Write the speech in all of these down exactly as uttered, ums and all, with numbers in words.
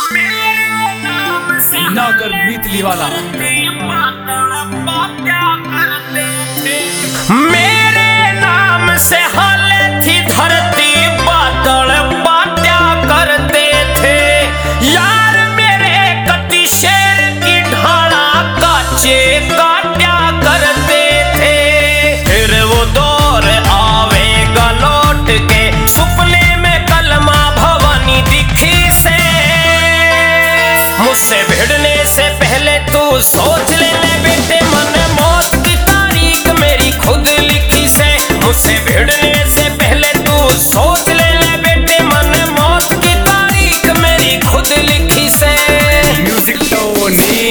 नागर मीतली वाला। मेरे नाम से हाले थी धरती, बादल बात्या करते थे। यार मेरे कति शेर की ढाला काचे काट्या करते थे। फिर वो दौर आवेगा लौट के, सपने में कलमा भवानी दिखी से। मुझसे भिड़ने से पहले तू सोच ले बेटे, मन मौत की तारीख मेरी खुद लिखी से। मुझसे भिड़ने से पहले तू सोच ले बेटे, मन मौत की तारीख मेरी खुद लिखी से। Music Tony.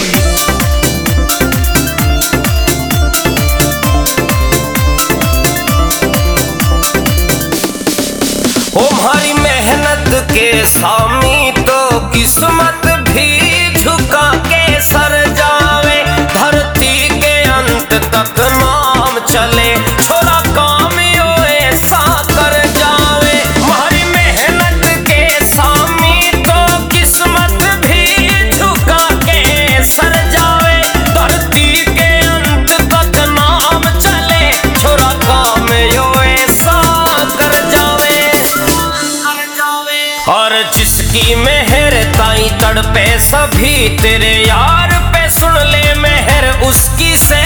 तुम्हारी मेहनत के सामी तो किस्मत भी झुका के सर जावे। धरती के अंत तक नाम चले, छोरा काम यो ऐसा कर जावे। हमारी मेहनत के सामी तो किस्मत भी झुका के सर जावे। धरती के अंत तक नाम चले, छोरा काम यो ऐसा कर जावे। और जिसकी मेहर ताई तड़पे सभी, तेरे यार पे सुन ले मेहर उसकी से।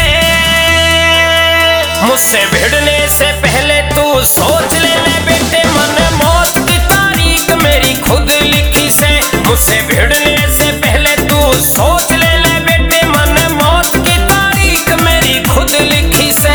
मुझसे भिड़ने से पहले तू सोच ले बेटे, मन मौत की तारीख मेरी खुद लिखी से। मुझसे भिड़ने से पहले तू सोच ले बेटे, मन मौत की तारीख मेरी खुद लिखी से।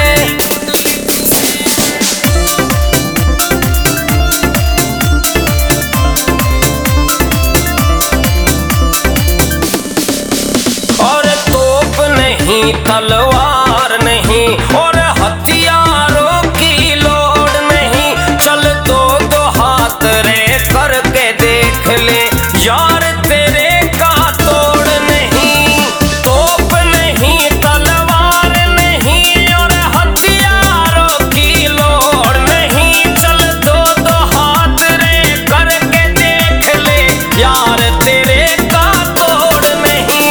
तलवार नहीं और हथियारों की लोड़ नहीं, चल दो दो हाथ रे करके देख ले यार, तेरे का तोड़ नहीं। तोप नहीं तलवार नहीं और हथियारों की लोड़ नहीं, चल दो दो हाथ रे करके देख ले यार, तेरे का तोड़ नहीं।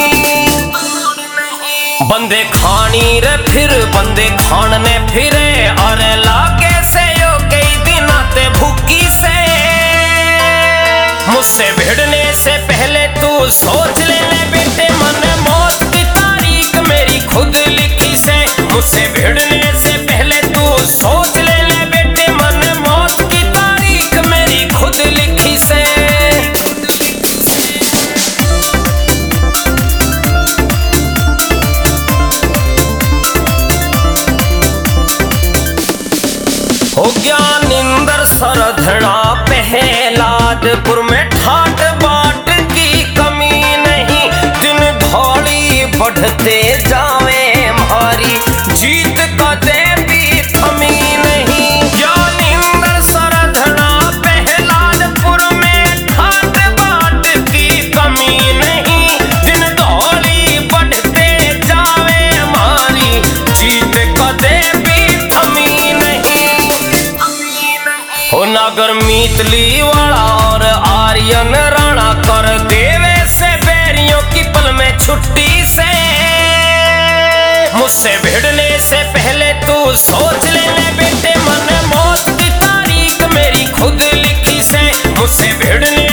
बंदे खानी रे फिर बंदे खानने फिरे, अरे लागे से यो कई दिन ते भूखी से। मुझसे भिड़ने से पहले तू सोच ले बेटे, मन मौत की तारीख मेरी खुद लिखी से। मुझसे भिड़ने से पहले तू सोच ले बेटे, मन मौत की तारीख मेरी खुद लिखी से। हो गया निंदर सरधना पहलादपुर में, ठाट बाट की कमी नहीं। दिन धौली बढ़ते जावे हमारी, जीत कदे भी थमी नहीं। या निंदर सरधना पहलादपुर में, ठाट बाट की कमी नहीं। दिन धौली बढ़ते जावे हमारी, जीत कदे भी थमी नहीं। हो नागर मीतली वाला और आर्यन राणा कर देवे से बैरियों की पल में छुट्टी से। मुझसे भिड़ने से पहले तू सोच ले बेटे, मन मौत की तारीख मेरी खुद लिखी से। मुझसे भिड़ने